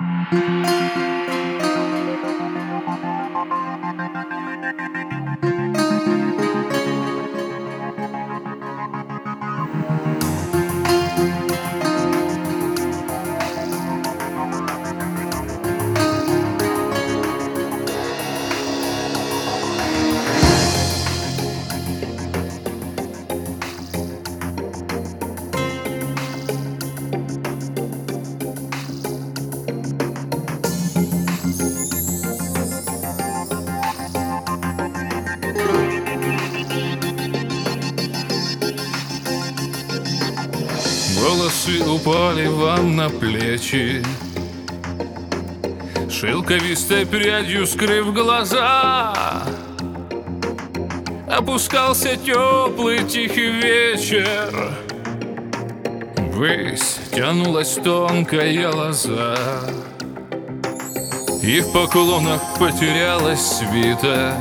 Волосы упали вам на плечи, шелковистой прядью скрыв глаза. Опускался теплый тихий вечер, ввысь тянулась тонкая лоза, и в поклонах потерялась свита.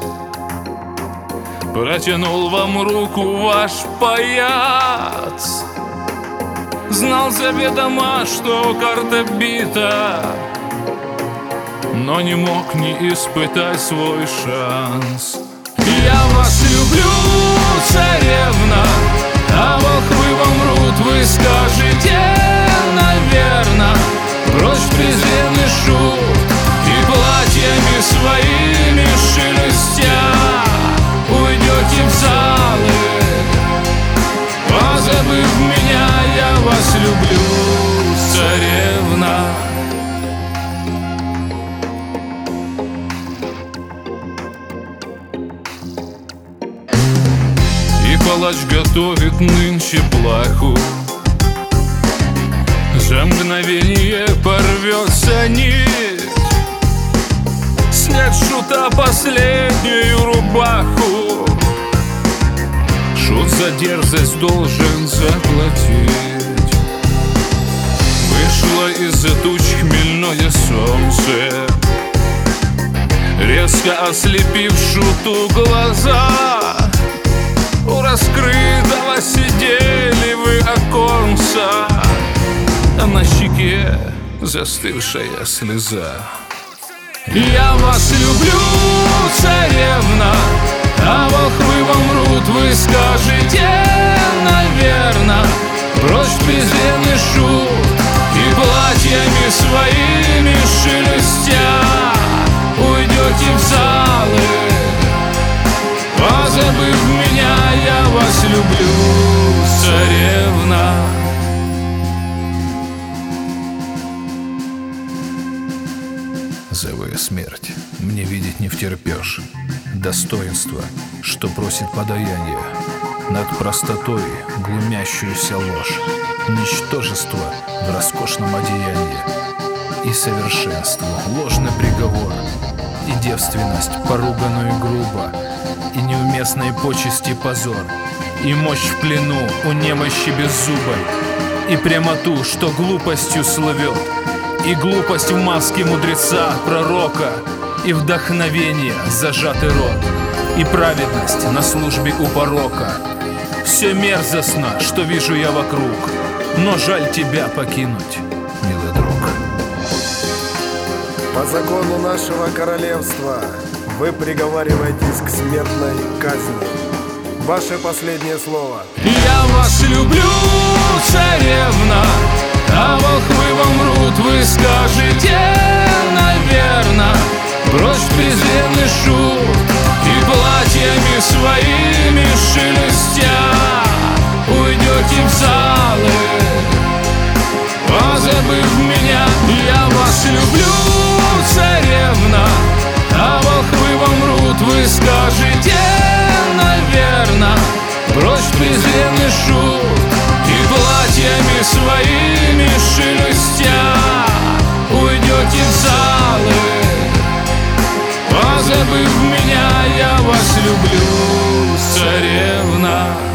Протянул вам руку ваш паяц, знал заведомо, что карта бита, но не мог не испытать свой шанс. Я вас люблю, царевна, а волхвы мрут, вы скажете, наверно, прочь презренный шут и платьями своими шелестя уйдете в залы, позабыв меня. Я вас люблю, царевна. И палач готовит нынче плаху, за мгновение порвется нить, снять шута последнюю рубаху. Шут за дерзость должен заплатить. Вышло из-за туч хмельное солнце, резко ослепив шуту глаза. У раскрытого сидели вы оконца, а на щеке застывшая слеза. Я вас люблю, царевна, а волхвы мрут, вы скажете, наверно, прочь презренный шут и платьями своими шелестя уйдете в залы, позабыв меня. Я вас люблю, царевна. Зовая смерть, мне видеть не втерпешь достоинство, что просит подаяние, над простотой глумящуюся ложь, ничтожество в роскошном одеянии, и совершенство ложный приговор, и девственность, поруганную грубо, и неуместной почести позор, и мощь в плену у немощи беззубой, и прямоту, что глупостью слывет, и глупость в маске мудреца, пророка, и вдохновение, зажатый рот, и праведность на службе у порока. Все мерзостно, что вижу я вокруг, но жаль тебя покинуть, милый друг. По закону нашего королевства вы приговариваетесь к смертной казни. Ваше последнее слово. Я вас люблю, царевна, а волхвы мрут, вы скажете, наверно, прочь презренный шут и платьями своими шелестя уйдете в залы, позабыв меня. Я вас люблю, царевна, а волхвы мрут, вы скажете, наверно, прочь презренный шут и платьями своими шелестя уйдете в залы, позабыв меня. Я вас люблю, царевна.